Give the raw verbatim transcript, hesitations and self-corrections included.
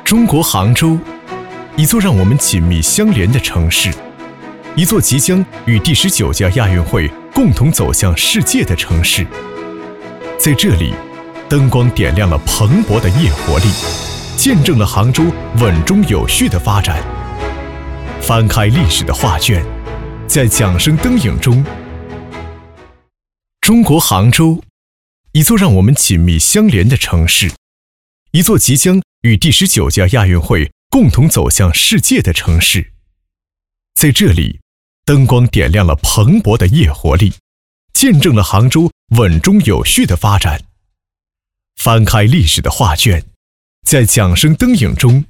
中国杭州，一座让我们紧密相连的城市，一座即将与第十九届亚运会共同走向世界的城市。在这里，灯光点亮了蓬勃的业活力，见证了杭州稳中有序的发展。翻开历史的画卷，在桨声灯影中，中国杭州，一座让我们紧密相连的城市，一座即将与第十九届亚运会共同走向世界的城市。在这里，灯光点亮了蓬勃的业活力，见证了杭州稳中有序的发展。翻开历史的画卷，在桨声灯影中，